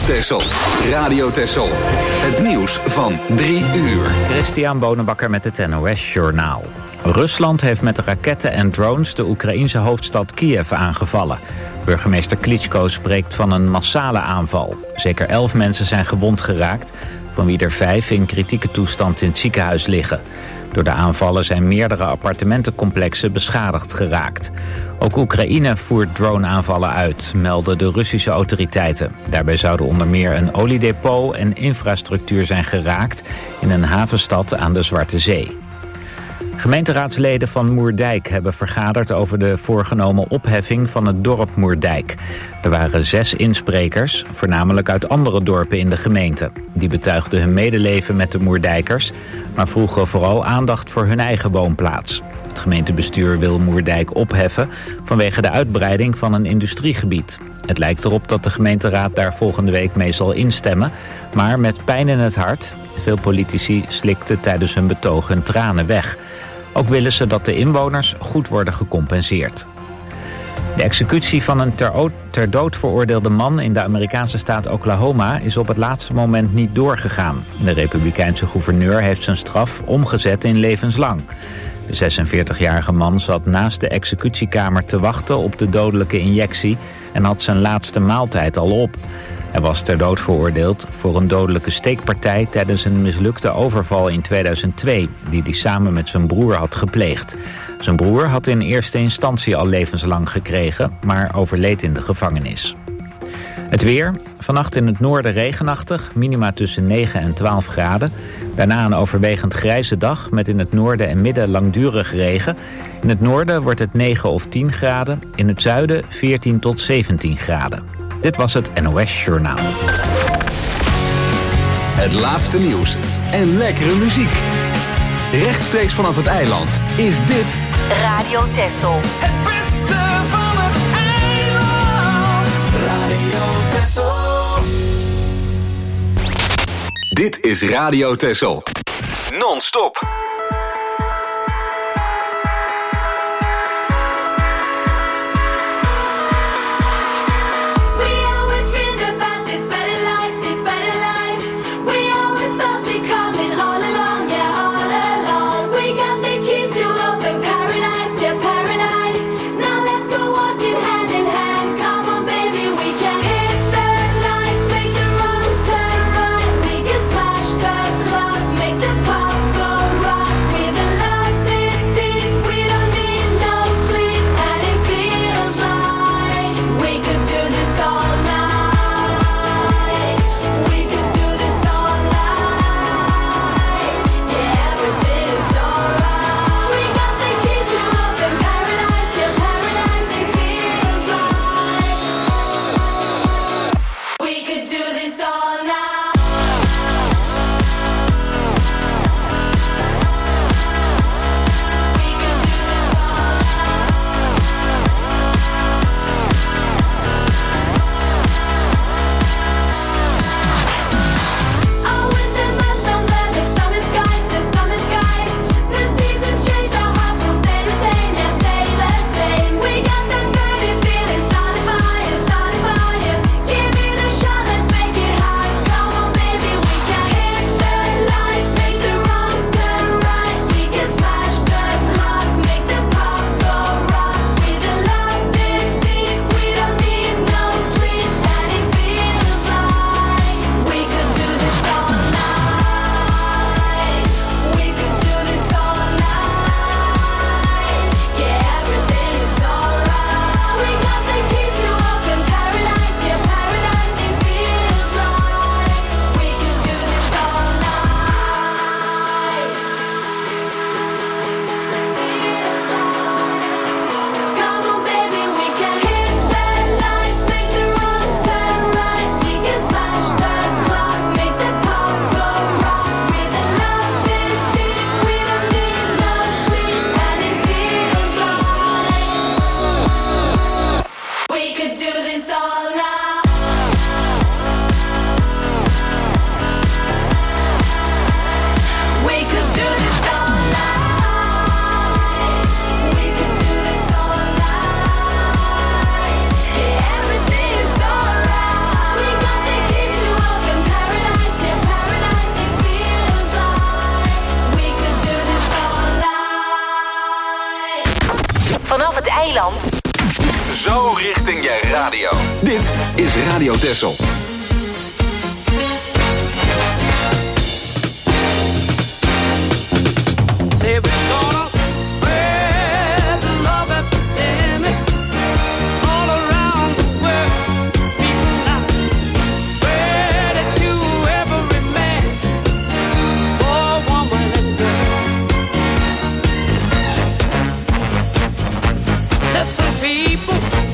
Texel. Radio Texel. Het nieuws van 3 uur. Christian Bonenbakker met het NOS Journaal. Rusland heeft met raketten en drones de Oekraïense hoofdstad Kiev aangevallen. Burgemeester Klitschko spreekt van een massale aanval. Zeker 11 mensen zijn gewond geraakt, van wie er 5 in kritieke toestand in het ziekenhuis liggen. Door de aanvallen zijn meerdere appartementencomplexen beschadigd geraakt. Ook Oekraïne voert drone-aanvallen uit, melden de Russische autoriteiten. Daarbij zouden onder meer een oliedepot en infrastructuur zijn geraakt in een havenstad aan de Zwarte Zee. Gemeenteraadsleden van Moerdijk hebben vergaderd over de voorgenomen opheffing van het dorp Moerdijk. Er waren 6 insprekers, voornamelijk uit andere dorpen in de gemeente. Die betuigden hun medeleven met de Moerdijkers, maar vroegen vooral aandacht voor hun eigen woonplaats. Het gemeentebestuur wil Moerdijk opheffen vanwege de uitbreiding van een industriegebied. Het lijkt erop dat de gemeenteraad daar volgende week mee zal instemmen, maar met pijn in het hart. Veel politici slikten tijdens hun betoog hun tranen weg. Ook willen ze dat de inwoners goed worden gecompenseerd. De executie van een ter dood veroordeelde man in de Amerikaanse staat Oklahoma is op het laatste moment niet doorgegaan. De republikeinse gouverneur heeft zijn straf omgezet in levenslang. De 46-jarige man zat naast de executiekamer te wachten op de dodelijke injectie en had zijn laatste maaltijd al op. Hij was ter dood veroordeeld voor een dodelijke steekpartij tijdens een mislukte overval in 2002... die hij samen met zijn broer had gepleegd. Zijn broer had in eerste instantie al levenslang gekregen, maar overleed in de gevangenis. Het weer. Vannacht in het noorden regenachtig, minima tussen 9 en 12 graden. Daarna een overwegend grijze dag met in het noorden en midden langdurig regen. In het noorden wordt het 9 of 10 graden, in het zuiden 14 tot 17 graden. Dit was het NOS Journaal. Het laatste nieuws en lekkere muziek. Rechtstreeks vanaf het eiland is dit Radio Texel. Het beste van het eiland. Radio Texel. Dit is Radio Texel. Non-stop. Make the pop go right. eiland. Zo richting je radio. Dit is Radio Texel. Say we're gonna spread the love epidemic all around the world. People now spread it to every man, boy, woman, and girl. Listen, people,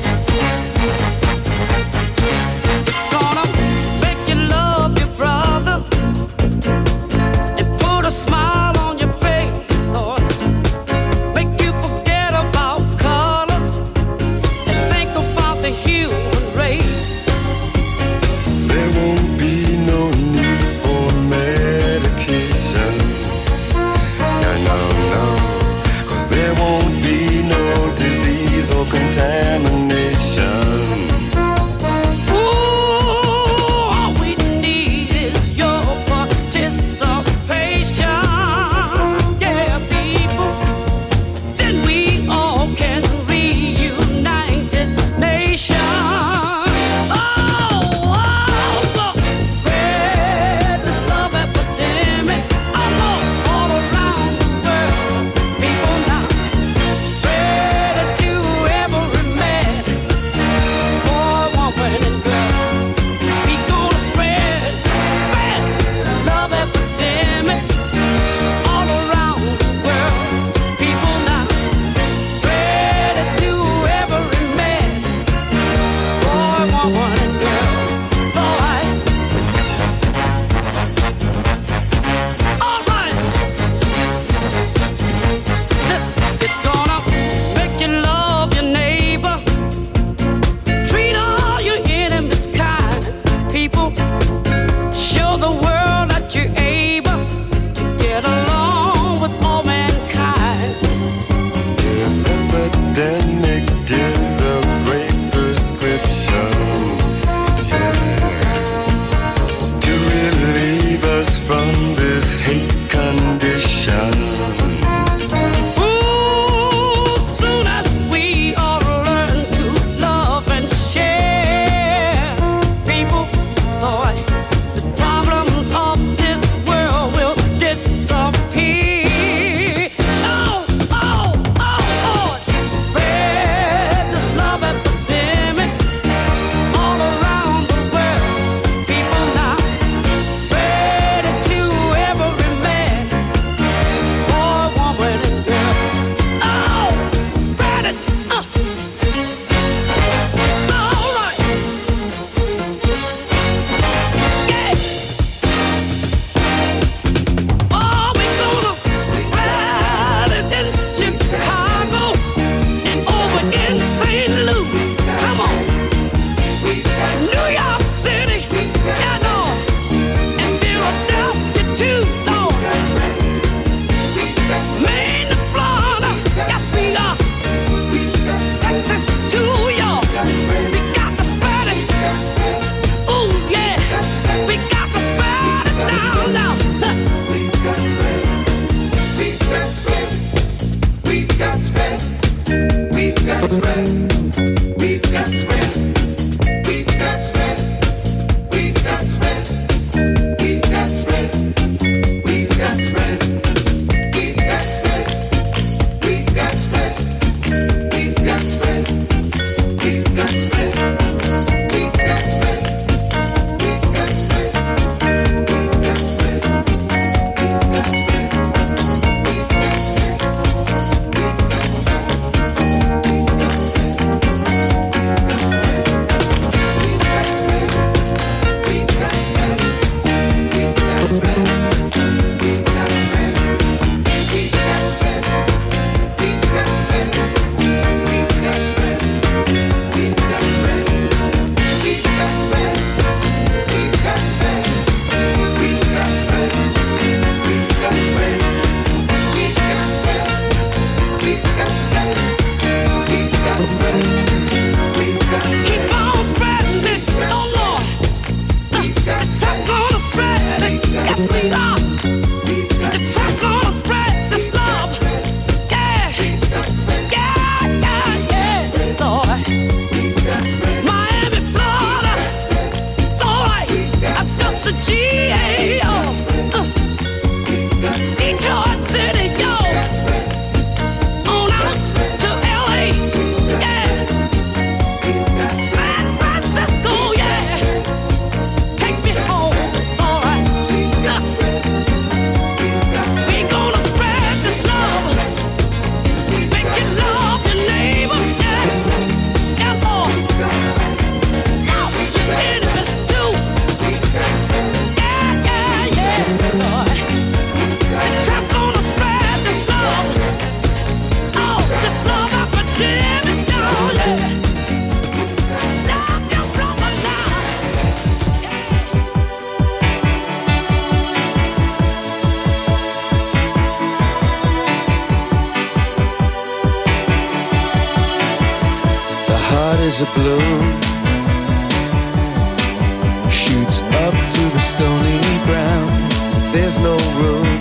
it's gonna make you love your brother and put a smile on your face. Make you forget about colors and think about the human race. There won't be no need for medication. No, 'cause there won't be no disease or contamination. Ooh, all we need is your participation. Yeah, people. Then we all can reunite this nation. Oh, spread this love epidemic all around the world. People now, spread it to every man, boy, woman, and girl. We gonna spread love epidemic all around the world. People now, spread it to every man, boy, woman, and girl. So all right. Listen, it's gonna make you love your neighbor. Treat all your enemies kind. People, show the world that you're able to get along with all mankind. This epidemic is a great prescription, to relieve us from this hate condition. Ooh, soon as we all learn to love and share, people, so the problems of this world will disappear. Oh, spread this love epidemic all around the world. People now, spread it to every man, boy, woman, and girl. Oh, spread it. All right. Yeah. Oh, we gonna spread it in Chicago and over in St. Louis. Come on. New York City, yeah, no. And Philadelphia too, no. Maine to Florida, yes we are. Texas to York, we got to spread it. Ooh, yeah, we got to spread it down now. as a bloom shoots up through the stony ground. There's no room,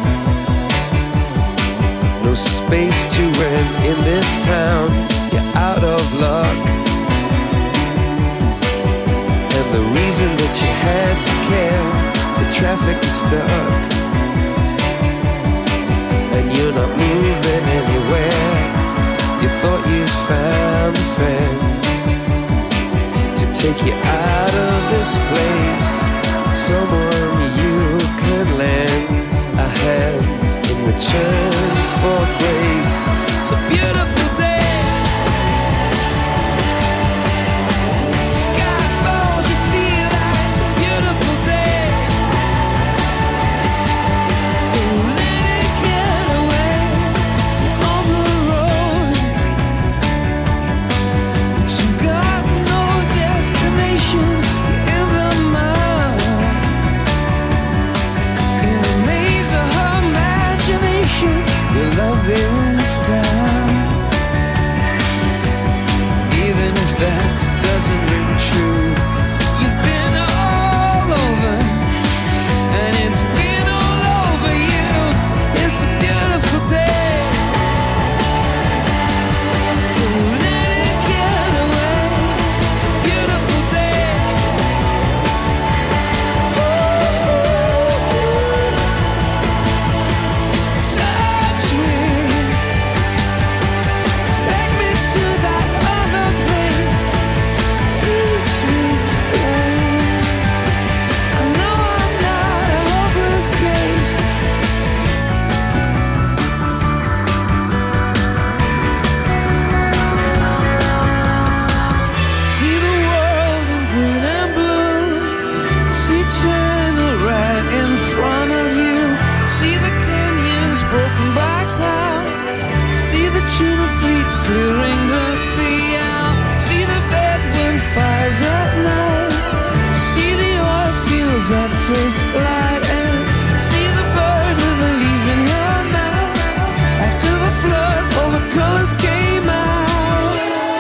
no space to rent in this town. You're out of luck, and the reason that you had to care, the traffic is stuck, and you're not moving anywhere. You thought you found a friend to take you out of this place, someone you could lend a hand in return for grace. It's a beautiful day. Sky falls, you feel like it's a beautiful day. So let it get away on the road, but you got no destination. You're in the mud, in a maze of her imagination. Your love is down, even if that doesn't ring true. You've been all over, and it's been all over you. It's a beautiful day. So let it get away. It's a beautiful day. Touch me, take me to that other place. Teach me, I know I'm not a hopeless case. See the world in green and blue. See China right in front of you. See the canyons broken by cloud. See the tuna fleets clearing the sea out. See the bedroom fires at night. See the oil fields at first light. And see the bird with a leaf in her mouth. After the flood, all the colors came out.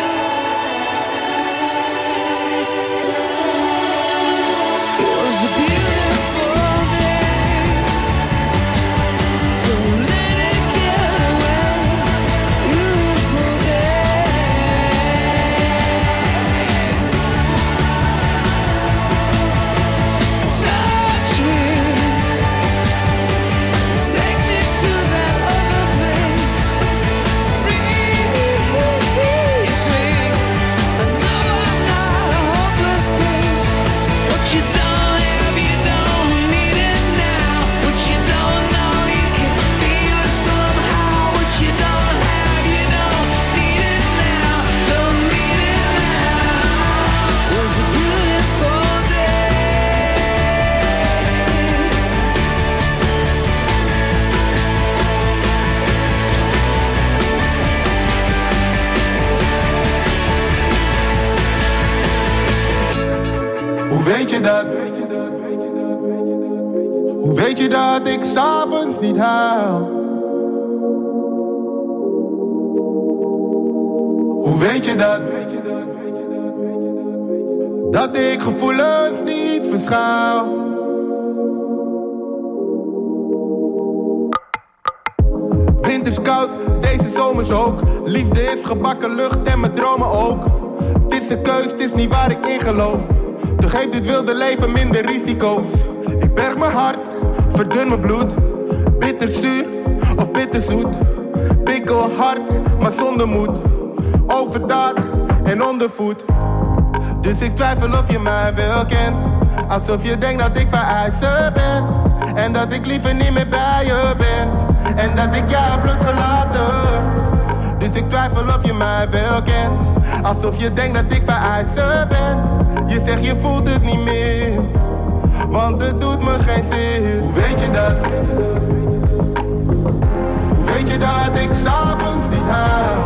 It was a beautiful day. So let it get away. Beautiful day. Touch me, take me to that other place. Release me. I know I'm not a hopeless case. What you don't have, you don't need it now. What you don't know, you can feel it somehow. What you don't have, you don't need it now. Don't need it now. It was a beautiful day. Hoe weet je dat? Hoe weet je dat ik 's avonds niet huil? Hoe weet je dat? Dat ik gevoelens niet verschuil? Winters koud, deze zomers ook. Liefde is gebakken lucht en mijn dromen ook. Het is een keus, het is niet waar ik in geloof. Toch heeft dit wilde leven minder risico's. Ik berg mijn hart, verdun mijn bloed. Bitterzuur of bitterzoet. Pikkel hard, maar zonder moed. Overdaad en ondervoed. Dus ik twijfel of je mij wel kent. Alsof je denkt dat ik vereisen ben. En dat ik liever niet meer bij je ben. En dat ik jou heb losgelaten. Dus ik twijfel of je mij wel kent. Alsof je denkt dat ik vereisen ben. Je zegt je voelt het niet meer. Want het doet me geen zin. Hoe weet je dat? Hoe weet je dat ik 's avonds niet huil?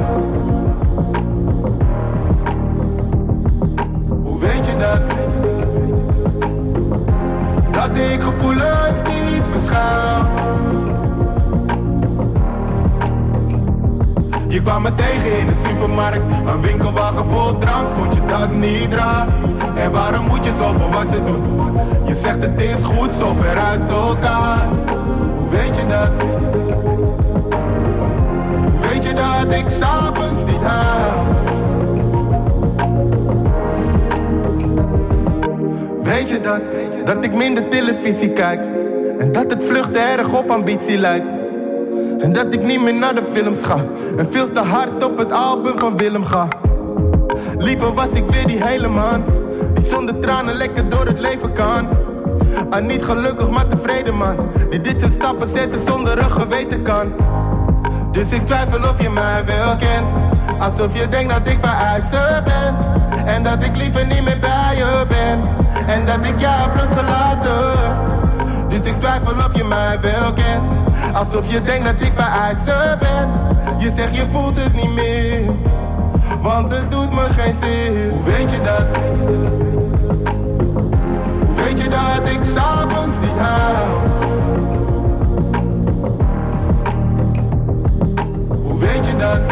Hoe weet je dat? Dat ik gevoelens niet verschuil. Je kwam me tegen in de supermarkt, een winkelwagen vol drank, vond je dat niet raar? En waarom moet je zoveel wassen doen? Je zegt het is goed, zo ver uit elkaar. Hoe weet je dat? Hoe weet je dat ik 's avonds niet huil? Weet je dat? Dat ik minder televisie kijk. En dat het vluchten erg op ambitie lijkt. En dat ik niet meer naar de films ga. En veel te hard op het album van Willem ga. Liever was ik weer die hele man. Die zonder tranen lekker door het leven kan. Niet gelukkig maar tevreden man. Die dit soort stappen zetten zonder een geweten kan. Dus ik twijfel of je mij wel kent. Alsof je denkt dat ik veruit ze ben. En dat ik liever niet meer bij je ben. En dat ik jou heb losgelaten. Dus ik twijfel of je mij wel kent. Alsof je denkt dat ik veruit ze ben. Je zegt je voelt het niet meer. Want het doet me geen zin. Hoe weet je dat? Hoe weet je dat ik 's avonds niet huil? Hoe weet je dat?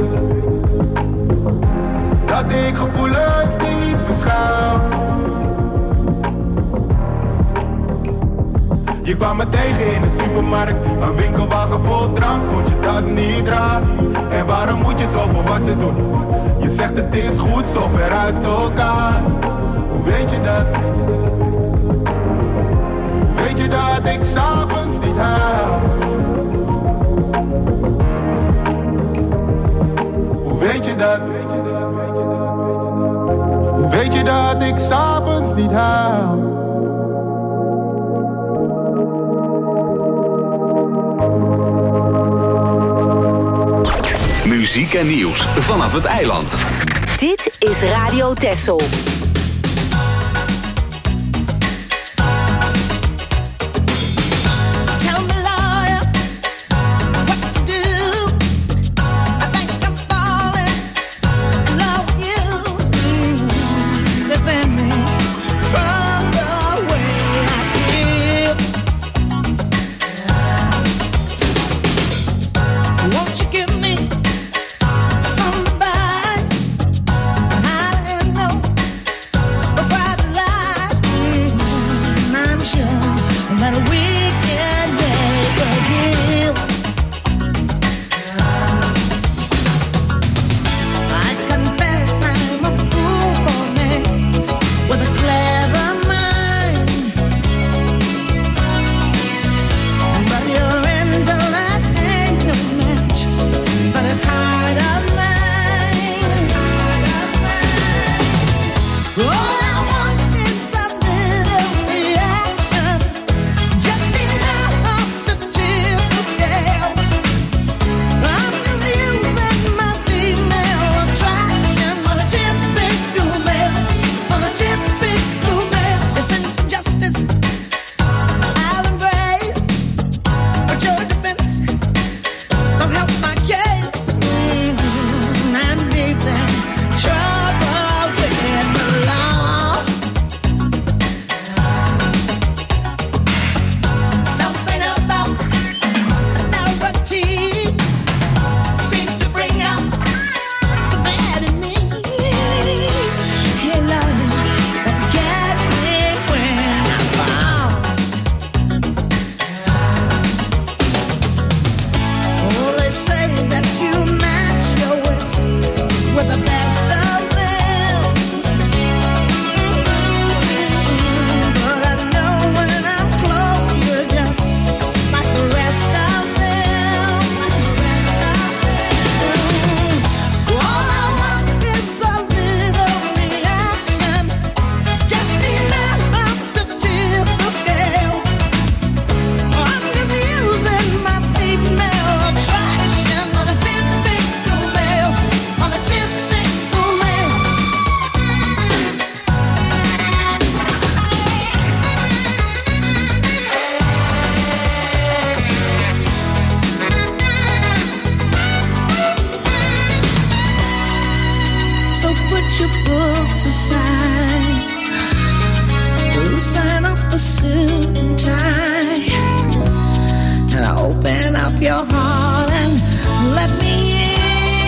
Dat ik gevoelens niet verschuil. Je kwam me tegen in de supermarkt, een winkelwagen vol drank, vond je dat niet raar? En waarom moet je zoveel wassen doen? Je zegt het is goed, zo ver uit elkaar. Hoe weet je dat? Hoe weet je dat ik 's avonds niet huil? Hoe weet je dat? Hoe weet je dat ik 's avonds niet huil? Muziek en nieuws vanaf het eiland. Dit is Radio Texel. Open up your heart and let me in.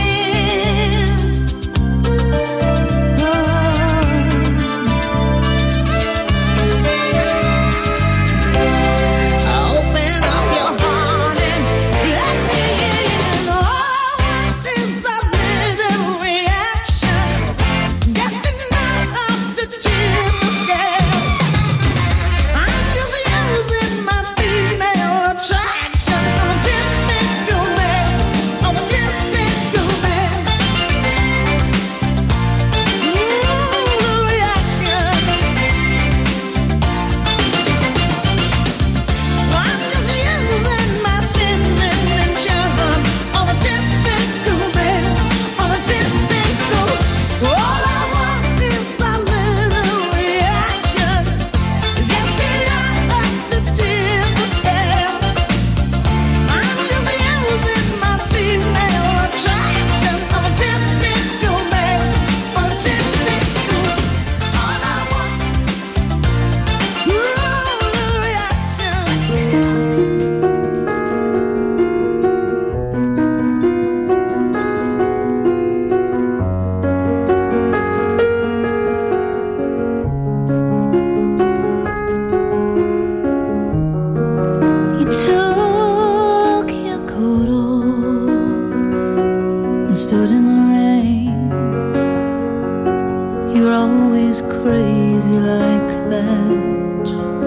stood in the rain. You're always crazy like that.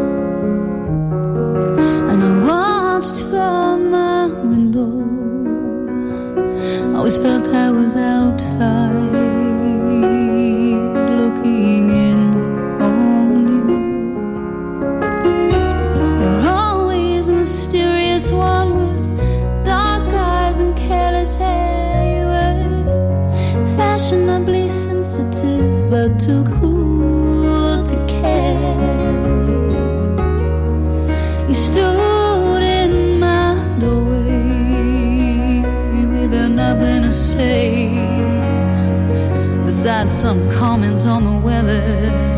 And I watched from my window, always felt I was outside looking in on you. You're always the mysterious one with dark eyes and careless hair. You were fashionably sensitive but too cool to care. You stood in my doorway with nothing to say besides some comment on the weather.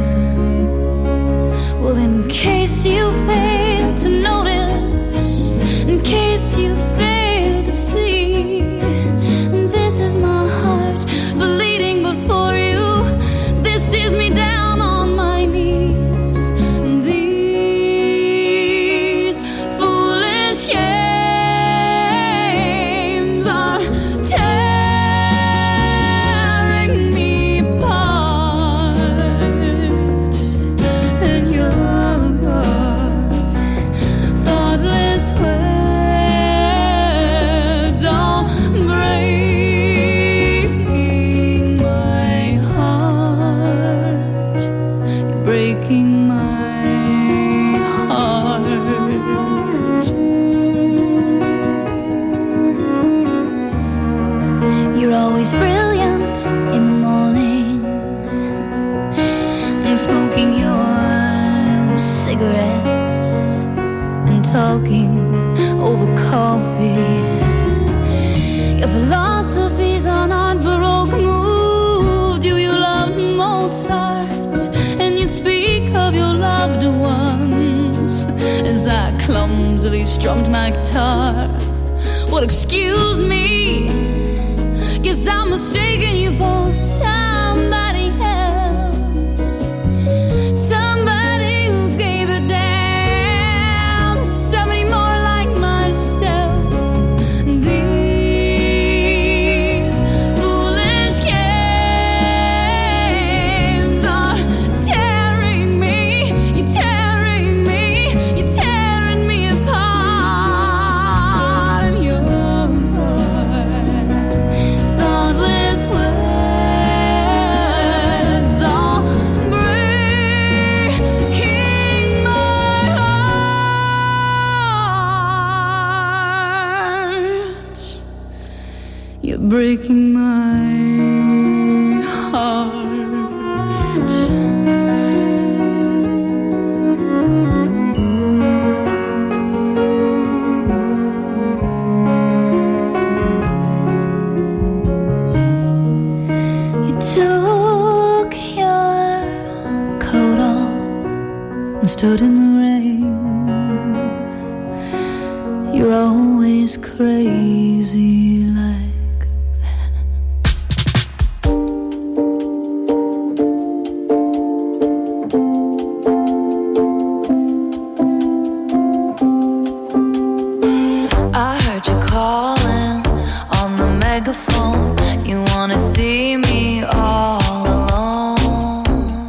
Well, in case you fail to notice, in case you fail to see, this is my heart bleeding before you. This is me down on my knees. These foolish games are tearing me apart, and your thoughtless words are breaking my heart. You're breaking my heart. You're always brilliant in the morning and smoking your cigarettes and talking over coffee. Your philosophies on art Baroque moved you. You loved Mozart and you'd speak of your loved ones as I clumsily strummed my guitar. Well, excuse me, guess I'm mistaking you for somebody else, somebody who gave a damn, somebody more like myself. These foolish games are tearing me, you're tearing me, you're tearing me apart. And your thoughtless words are breaking my heart. You're breaking my heart. You took your coat off and stood in the rain. You're always crazy like that. I heard you calling on the megaphone. You wanna see me all alone.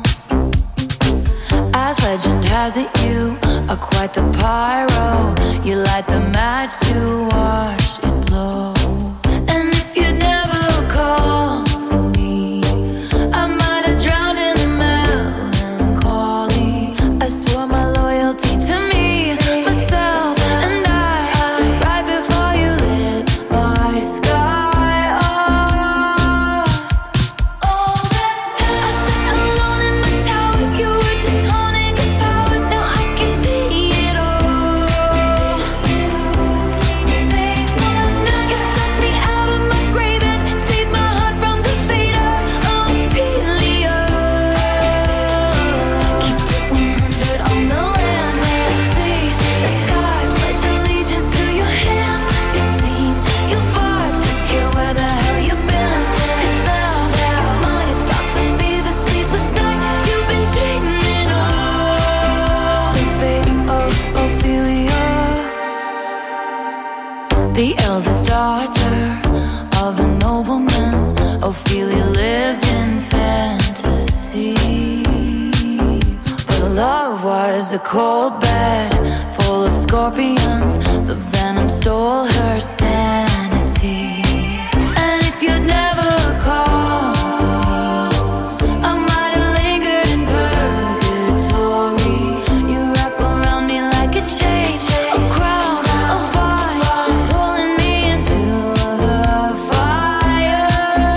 As legend has it, you are quite the pyro. You light the match to watch it blow. And if you'd never called for me, I might have drowned in the melancholy. I swore my loyalty to me, myself, and I, right before you lit my sky on a cold bed full of scorpions. The venom stole her sanity. And if you'd never called for me, I might have lingered in purgatory. You wrap around me like a chain, a crown, a vine, pulling me into the fire.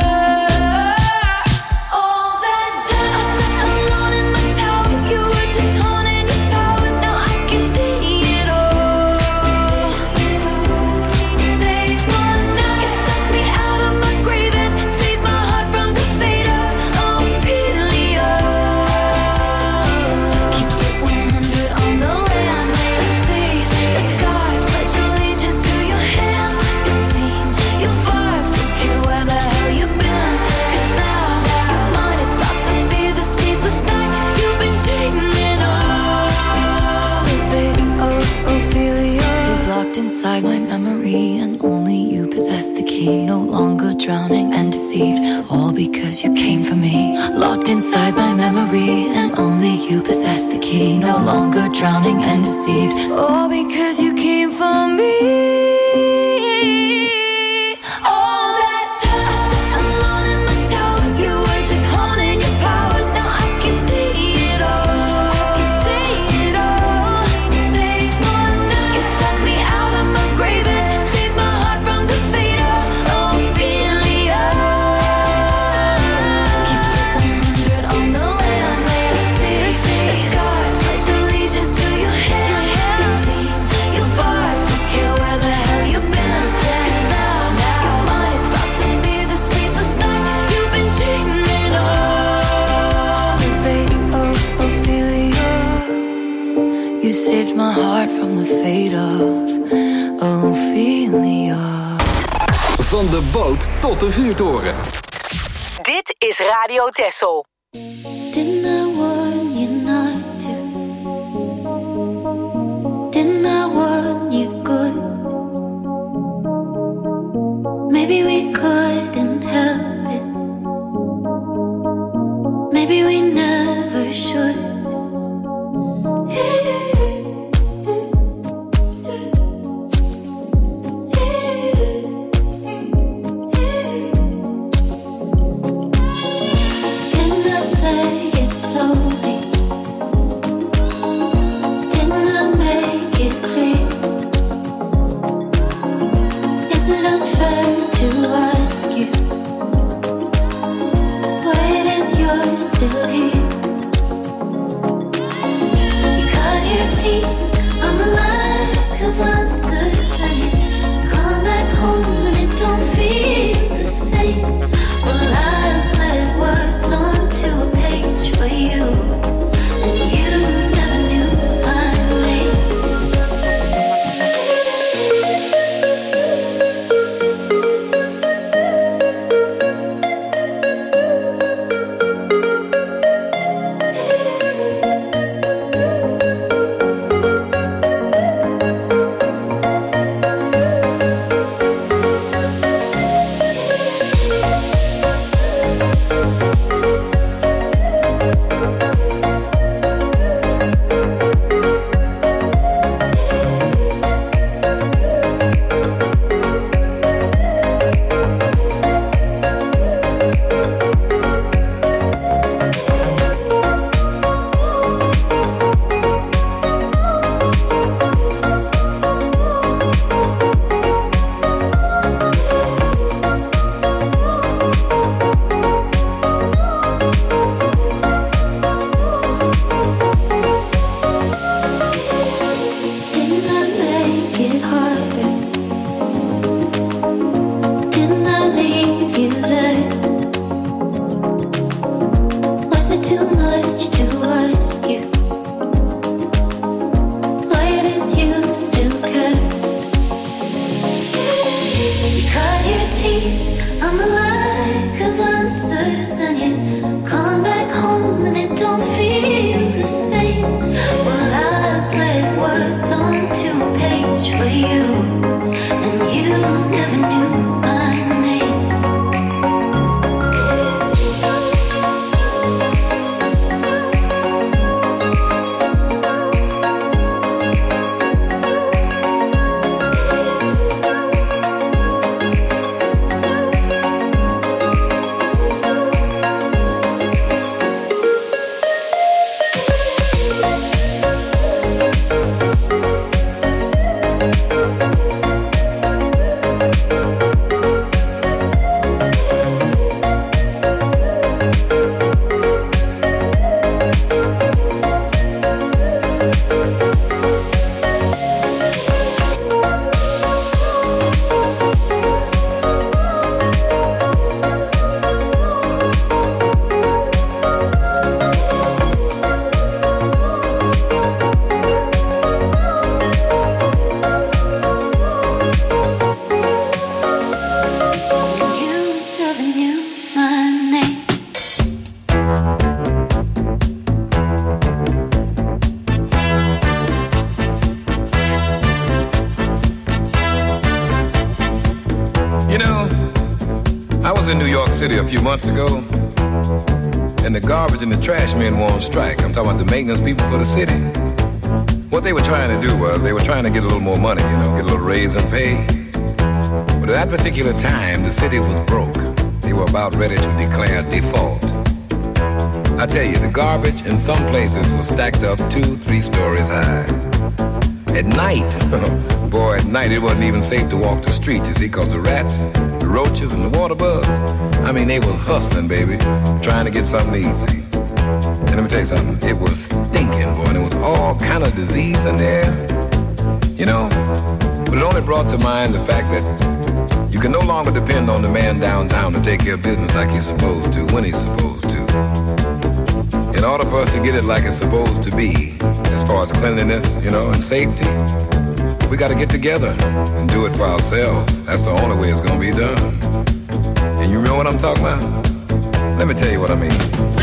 All that time I sat alone in my tower, you were just haunting your powers. Now I can see it all. They want now. You took me out of my grave and saved my heart from the fate of Ophelia. Keep it 100 on the land. The sea, the sky, pledge allegiance to your hands. Your team, your vibes, don't care where the hell you've been. 'Cause now you're mine, it's about to be the sleepless night you've been dreaming of. The fate of Ophelia is locked inside my memory, and only you possess the key. No longer drowning and deceived, all because you came for me. Locked inside my memory, and only you possess the key. No longer drowning and deceived, all because you came for me. All that time I sat alone in my tower, you were just haunting your powers. Now I can see it all. I can see it all. They want now. You took me out of my grave and saved my heart from the fate of Ophelia. Keep it 100 on the land. The sea, the sky, pledge allegiance to your hands. Your team, your vibes, don't care where the hell you've been. 'Cause now you're mine, it's about to be the sleepless night you've been dreaming of. The fate of Ophelia. You saved my heart from the fate of Ophelia. Van de boot tot de vuurtoren. Dit is Radio Texel. Didn't I warn you not to? Didn't I warn you good? Maybe we couldn't help it. Maybe we never should. Didn't I say it slowly? Didn't I make it clear? Is it unfair to ask you why it is you're still here? You cut your teeth on the lack of answers, and you come back home and it don't feel the same. Well, I've played words onto a page for you, and you never knew my name. Didn't I make it harder? Didn't I leave you there? Was it too much to ask you why it is you still care? You cut your teeth on the lack of answers, and you come back home and it don't feel the same. Well, I played words onto a page for you, and you never knew my name. I was in New York City a few months ago, and the garbage and the trash men were on strike. I'm talking about the maintenance people for the city. What they were trying to do was they were trying to get a little more money, you know, get a little raise in pay. But at that particular time, the city was broke. They were about ready to declare default. I tell you, the garbage in some places was stacked up 2-3 stories high. At night, boy, at night it wasn't even safe to walk the street, you see, because the rats, the roaches, and the water bugs, I mean, they were hustling, baby, trying to get something to eat, see. And let me tell you something, it was stinking, boy, and there was all kind of disease in there, you know. But it only brought to mind the fact that you can no longer depend on the man downtown to take care of business like he's supposed to, when he's supposed to. In order for us to get it like it's supposed to be, as far as cleanliness, you know, and safety, we got to get together and do it for ourselves. That's the only way it's going to be done. And you know what I'm talking about? Let me tell you what I mean.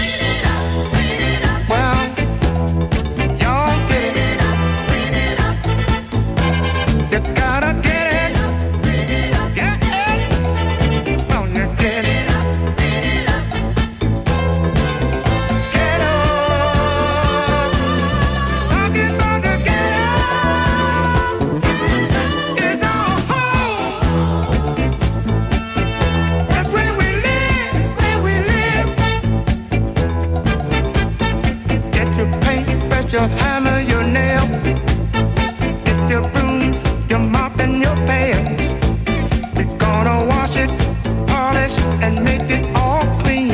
Your hammer, your nails, it's your brooms, your mop and your pails. We're gonna wash it, polish, and make it all clean.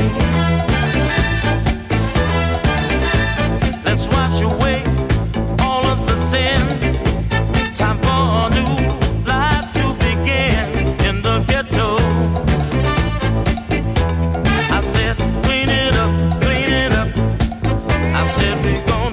Let's wash away all of the sin. Time for a new life to begin in the ghetto. I said, clean it up, clean it up. I said, we're gonna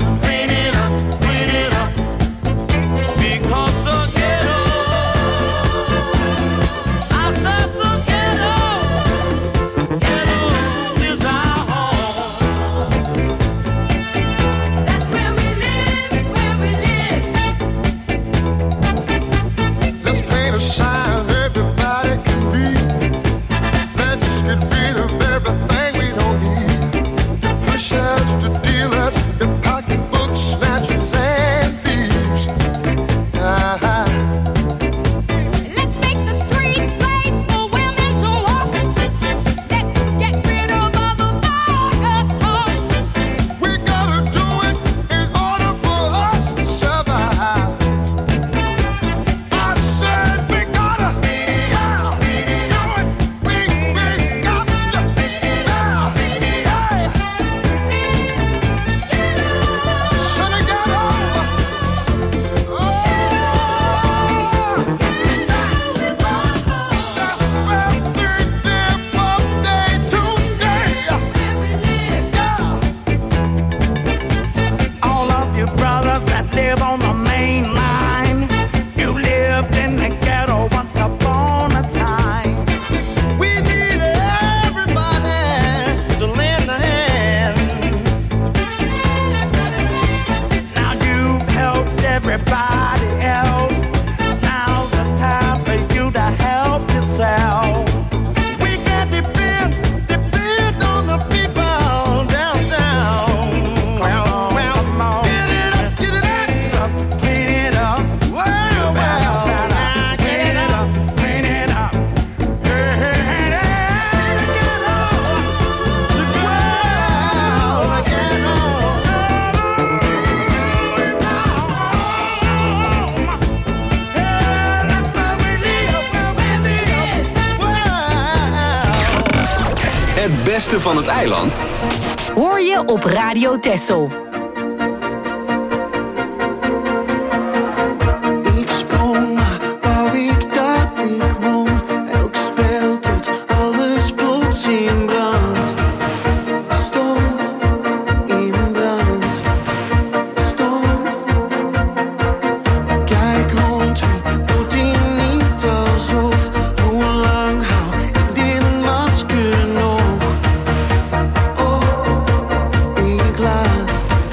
Het beste van het eiland hoor je op Radio Texel. Ik sprong maar wou ik dat ik won. Elk spel tot alles plots in brand. Stond in brand. Stond. Kijk rond, wie doet hier niet alsof. Hoe lang hou ik dit masker nog? Oh, ik laat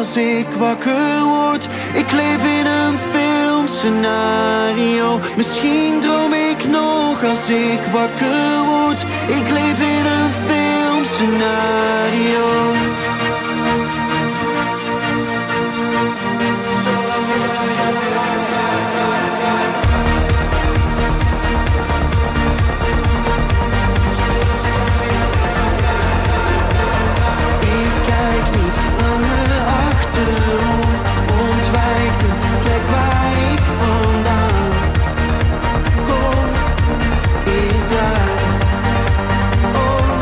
als ik wakker word. Ik leef in een filmscenario. Misschien droom ik nog als ik wakker word. Ik leef in een filmscenario. Ontwijk de plek waar ik vandaan kom. Ik draai om.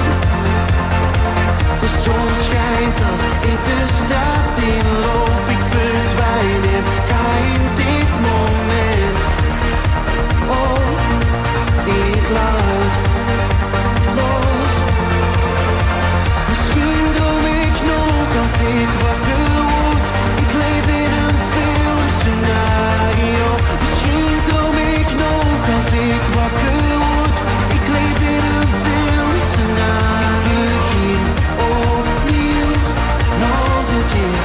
De zon schijnt als ik de straat inloop. Ik verdwijn en ga in dit moment om. Ik laat los. Misschien droom ik nog als ik wakker word. Ik leef in een filmscenario. Misschien droom ik nog als ik wakker word. Ik leef in een filmscenario. Begin opnieuw. Nog een keer.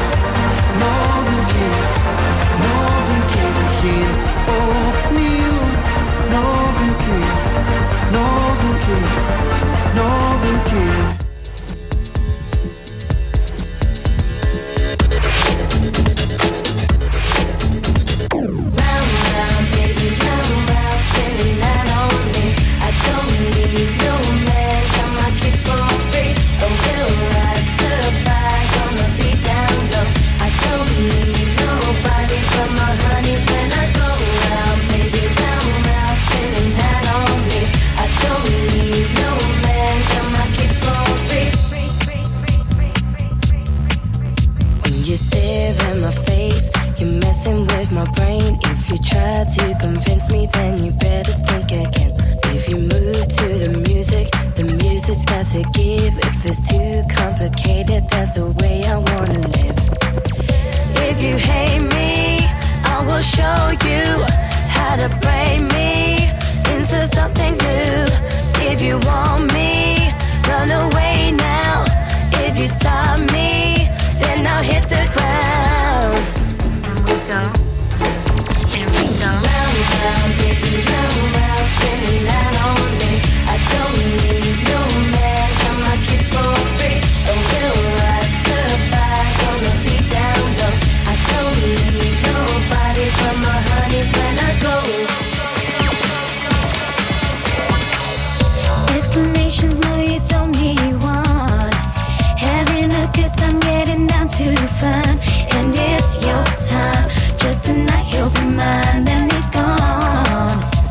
Nog een keer. Nog een keer. Begin opnieuw. Nog een keer. Nog een keer. Nog een keer. And it's your time, just tonight you'll be mine, then he's gone.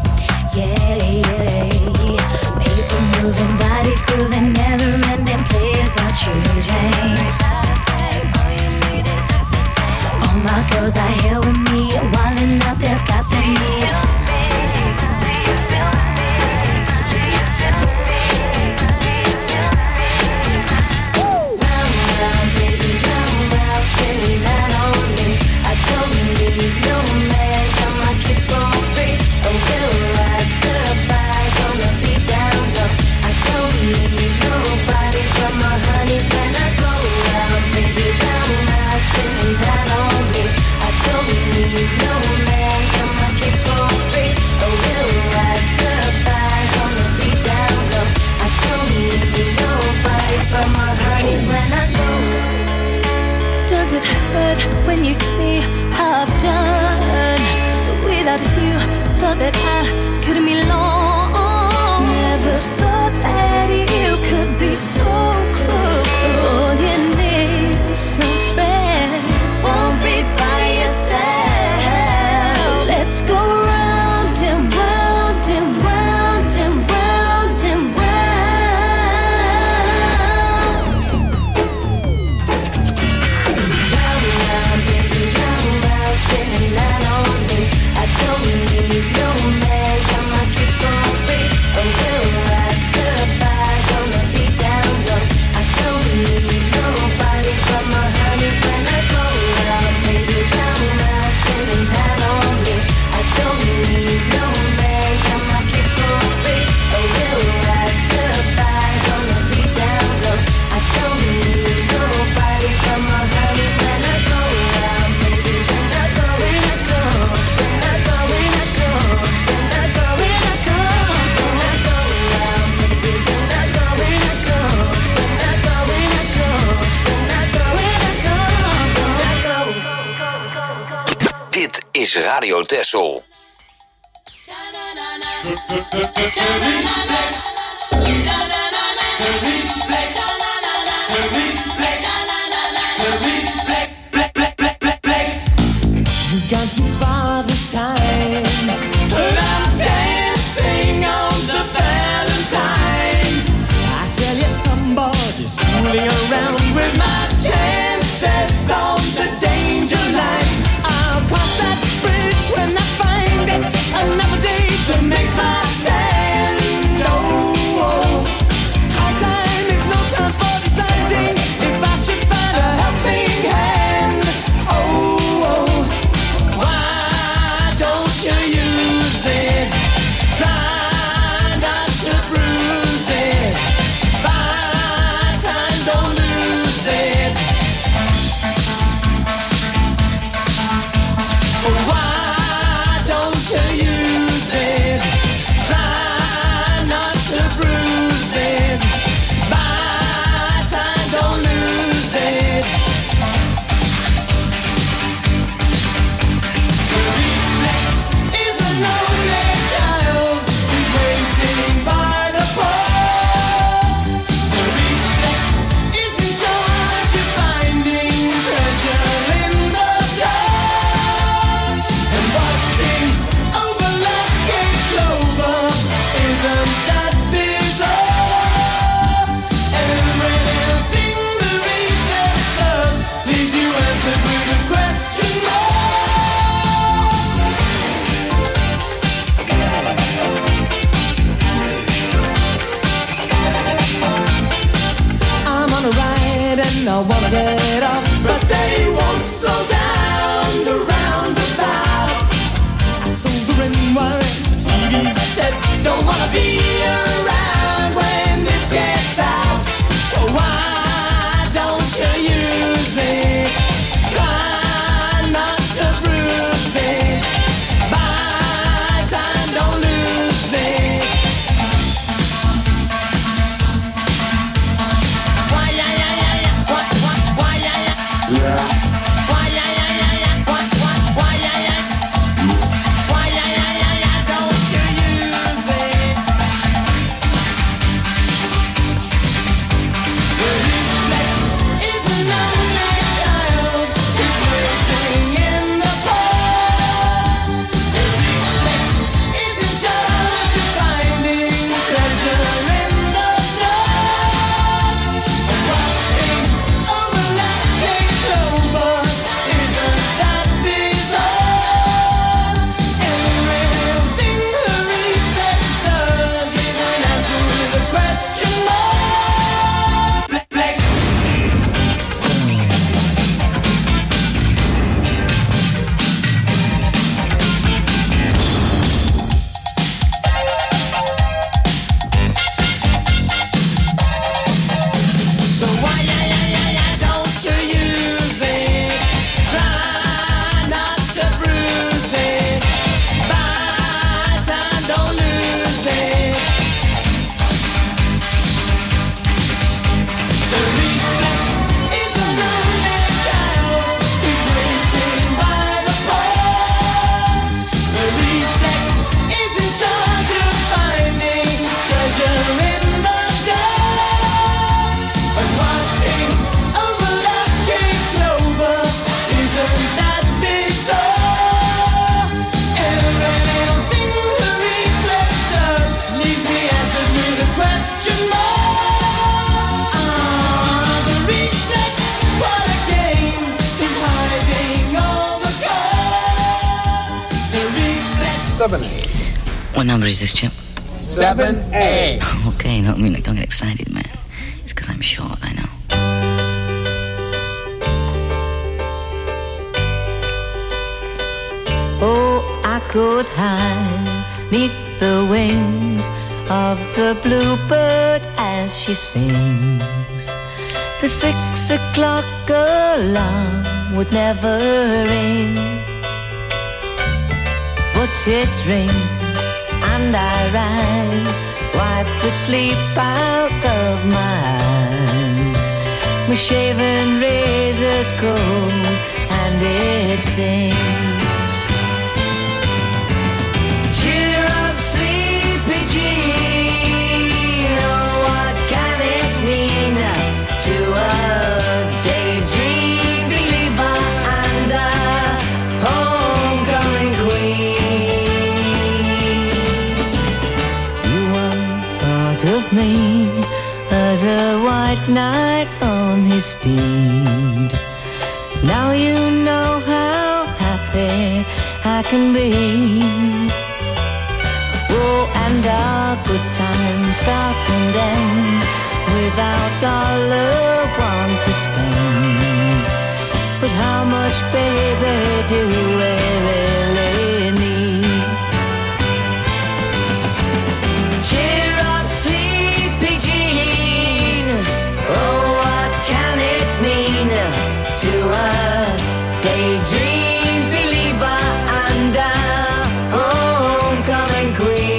is Radio Texel. You've gone too far this time. I'm dancing on the Valentine. I tell you, somebody's fooling around with my chances on the danger line. I'll cross that bridge when I find it. Another day to make my stand. Oh, high time is no time for deciding if I should find a helping hand. Oh, why don't you use it? Try not to bruise it. Buy time, don't lose it. Why don't you use it? Try not to bruise it. Buy time, don't lose it. Reflex is a lonely child who's waiting by the pole. Reflex is in charge of finding treasure in the dark. And watching over lucky clover, isn't that bizarre? Everything the reflex does leaves you answered with a question mark. I'm on a ride and I wanna get off, but they won't slow down the roundabout. I sold the ring-wire, the TV set, don't wanna be around when this gets out. So why don't you use it? Try not to bruise it. Buy time, don't lose it. Why, yeah, yeah, yeah, yeah. What, why, yeah, yeah. Why, yeah, yeah, yeah, yeah. What, why, yeah, yeah. Why, yeah, yeah, yeah, yeah. Don't you use it? The reflex is a lonely child who's waiting in the cold. The reflex is in charge of finding treasure in the dark. And watching over lucky clover, isn't that bizarre? Everything the reflex does is an answer with a question mark. Reflex. So why, yeah, yeah, yeah, yeah, don't you use it? Try not to bruise it. Buy time, don't lose it. The reflex is a lonely child who's waiting by the pole. The reflex is in charge of finding treasure in the dark. And watching over lucky clover, isn't that bizarre? Everything the reflex does leaves me answered with a question mark. The reflex, what a game, is hiding all the cards. The reflex. 7A. What number is this, Chip? 7A. Okay, no, I mean, like, don't get excited, man. It's because I'm short, I know. Oh, I could hide neath the wings of the bluebird as she sings. The 6 o'clock alarm would never ring, but it rings and I rise, wipe the sleep out of my eyes. My shaven razor's cold and it stings. me as a white knight on his steed. Now you know how happy I can be. Oh, and our good time starts and ends without $1 to spend. But how much, baby, do we really need? Cheer up, sleepy Jean. Oh, what can it mean to a daydream believer and a homecoming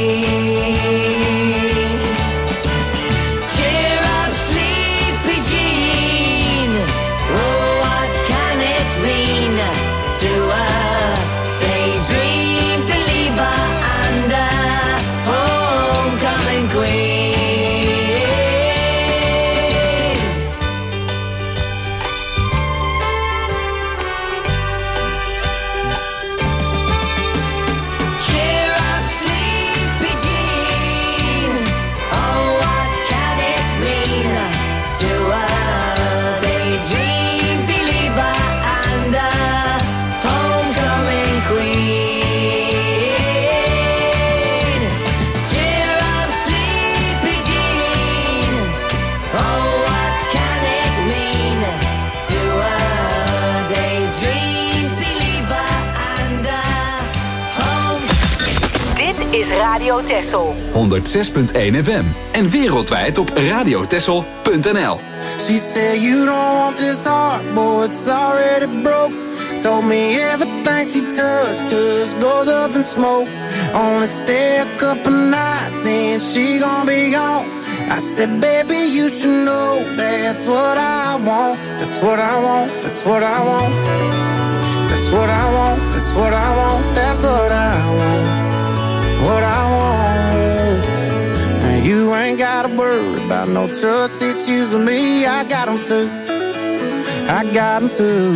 queen? Cheer up, sleepy Jean. Oh, what can it mean to a daydream believer and a homecoming queen? Cheer up, sleepy Jean. Oh, what can it mean to a daydream believer and a homecoming queen? Cheer up, sleepy Jean. Oh, what can it mean to a daydream believer and a home? Dit is Radio Texel. 106.1 FM en wereldwijd op radiotexel.nl. She said you don't want this heart, boy, it's already broke. Told me everything she touched just goes up in smoke. Only stay a couple nights, then she gon' be gone. I said, baby, you should know that's what I want. That's what I want, that's what I want. That's what I want, that's what I want. That's what I want, what I want. And you ain't gotta worry about no trust issues with me. I got them too, I got them too.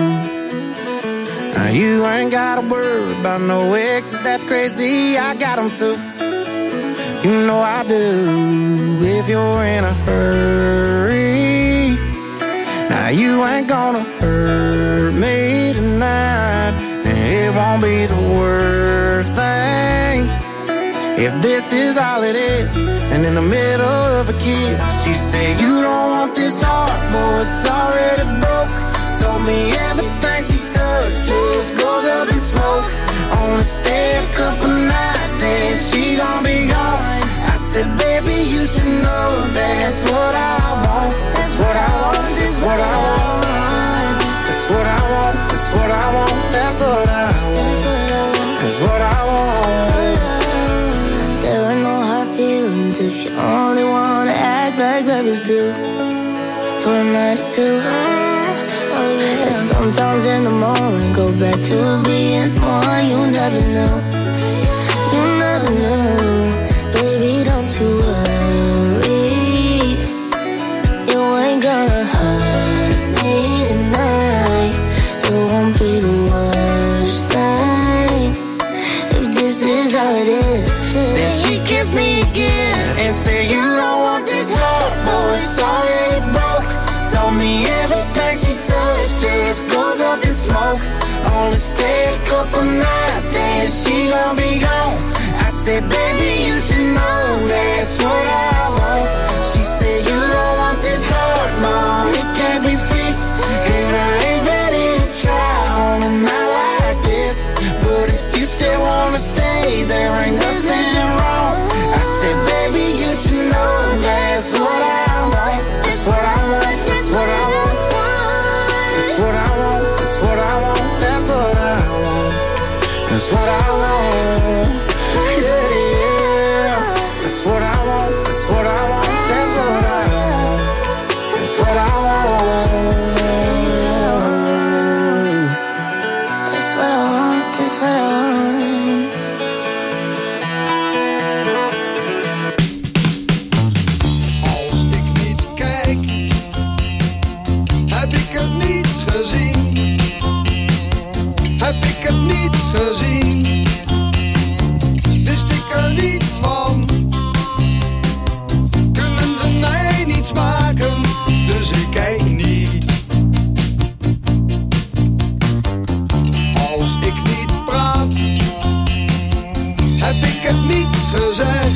You ain't gotta worry about no exes, that's crazy. I got them too, you know I do. If you're in a hurry, now you ain't gonna hurt me tonight. And it won't be the worst thing if this is all it is. And in the middle of a kiss, she said you don't want this heart, boy, it's already broke. Told me everything she touched just goes up in smoke. Only stay a couple nights, then she gon' be gone. I said, baby, you should know that's what I want. That's what I want, that's what I want. That's what I want, that's what I want. That's what I want, that's what I want. There are no hard feelings if you only wanna act like lovers do. For a night or two. Oh yeah. And sometimes in the morning go back to being someone you never knew. You never knew. Baby, don't you worry. You ain't gonna hurt me tonight. It won't be the worst thing if this is how it is. Then she kissed me again and said you don't want this heart, boy, it's already broke. Told me everything she touched just goes up in smoke. Only stay a couple nights, then she gon' be gone. I said, baby, you should know that's what I want. She said you don't want this heart, no, it can't be fixed. And I ain't ready to try on a night like this. But if you still wanna stay, there ain't nothing wrong. I said, baby, you should know that's what I want. That's what I want, that's what I want. That's what I want, that's what I want. That's what I want, that's what I want. Yeah, yeah. That's what I want, that's what I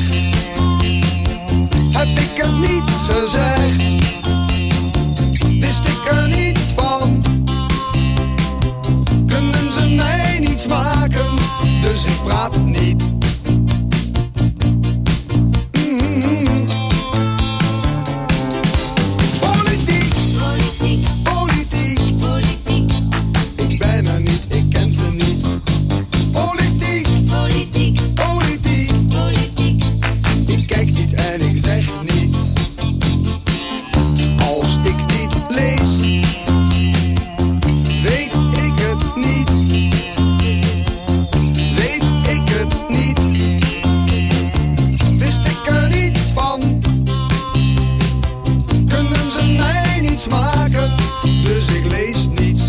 gezegd? Heb ik het niet gezegd? Wist ik er niets van? Kunnen ze mij niets maken? Dus ik praat niet. Politiek, politiek, politiek, politiek. Ik ben er niet, ik ken ze niet. Politiek, politiek, politiek, politiek. Ik kijk niet en ik zeg niets. Als ik niet lees, weet ik het niet. Weet ik het niet. Wist ik er niets van? Kunnen ze mij niets maken? Dus ik lees niets.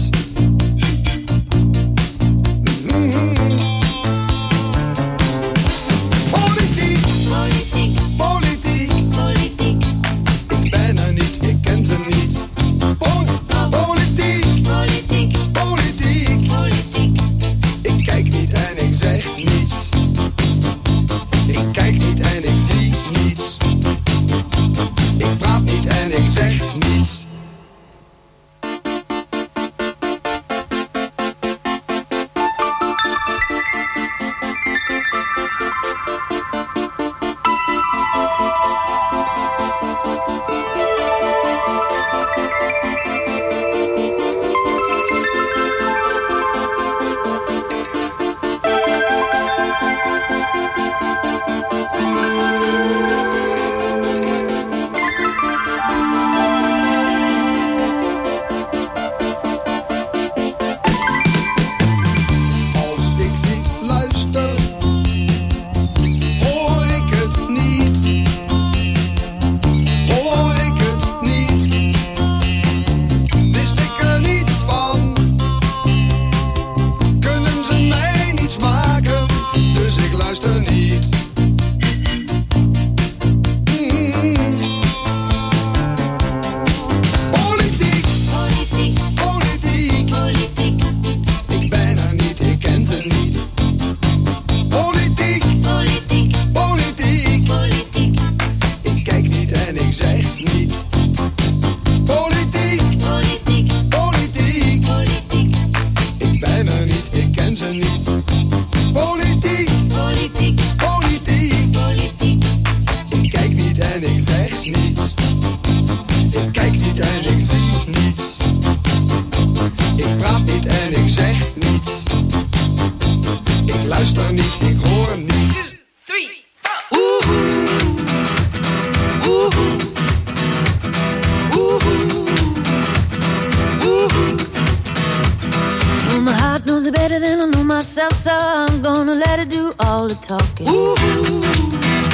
Politiek, politiek, politiek, politiek. Ik ben er niet, ik ken ze niet. Politiek, politiek, politiek, politiek. Ik kijk niet en ik zeg niets. Ik kijk niet en ik zie niets. Ik praat niet en ik zeg niets. Als ik niet luister, hoor ik het niet. Hoor ik het niet. Wist ik er niets van? Kunnen ze mij niets maken? Dus ik luister niet. Politiek, politiek, politiek, politiek. Ik ben er niet, ik ken ze niet. Politiek, politiek, politiek, politiek. Ik kijk niet en ik zeg niet. Politiek, politiek, politiek, politiek. Ik ben er niet, ik ken ze niet. Politiek, politiek, politiek, politiek. Ik kijk niet en ik zeg niets. Ik kijk niet en ik zie niets. Ik praat niet en ik zeg niets. Ik luister niet, ik hoor niets. Well, my heart knows it better than I know myself, so I'm gonna let it do all the talking.